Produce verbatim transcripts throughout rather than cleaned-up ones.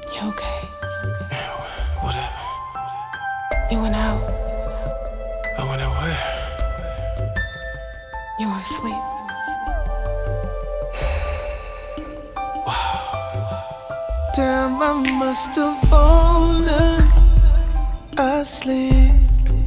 You okay? Yeah, whatever. You went out. I went out where? You were asleep. Damn, I must have fallen asleep.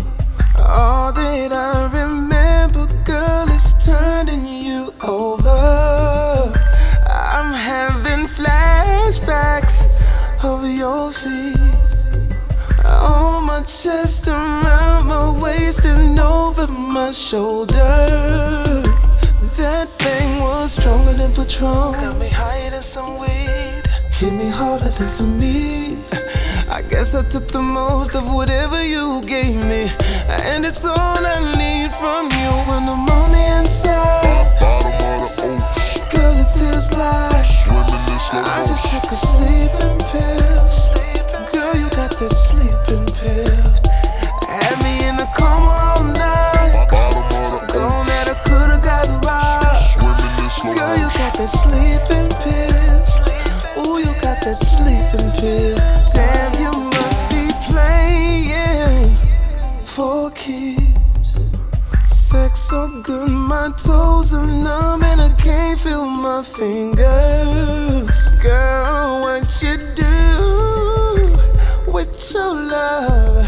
All that I remember, girl, is turning you over. I'm having flashbacks of your feet on my chest, around my waist, and over my shoulder. That thing was stronger than Patron. Got me higher than some weed. Hit me harder than some meat. I guess I took the most of whatever you gave me, and it's all I need from you. When I'm on the inside, girl, it feels like I just took a sleeping pill. Girl, you got that sleeping pill. Had me in a coma all night, so gone that I could've gotten right. Girl, you got that sleeping pill. Ooh, you got that sleeping pill. Damn, you must be playing for keeps. Sex so good, my toes are numb and I can't feel my fingers. Girl, what you do with your love?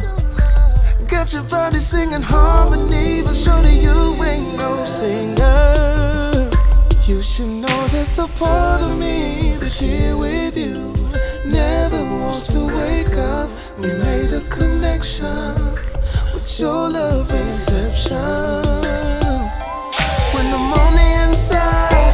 Got your body singing harmony, but surely you ain't no singer. You should know that the part of me that's here with you never wants to wake up. We made a connection with your love inception. When I'm on the inside,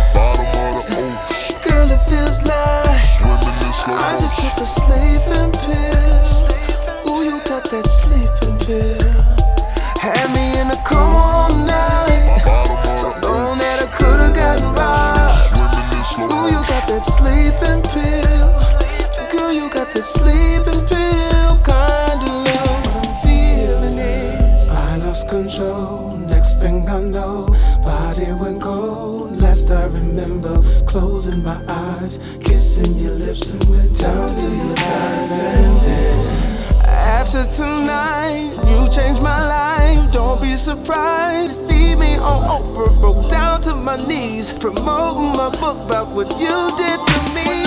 girl, it feels like I just took a sleeping pill. Ooh, you got that sleeping pill. Had me in a coma all night, so gone that I could've gotten right. Ooh, you got that sleeping pill. Girl, you got that sleeping pill kind of love. What I'm feeling is I lost control. Next thing I know, body went cold. Last I remember was closing my eyes, kissing your lips and went down to your thighs. And then after tonight, you changed my life. Don't be surprised to see me on Oprah, broke down to my knees, promoting my book about what you did to me.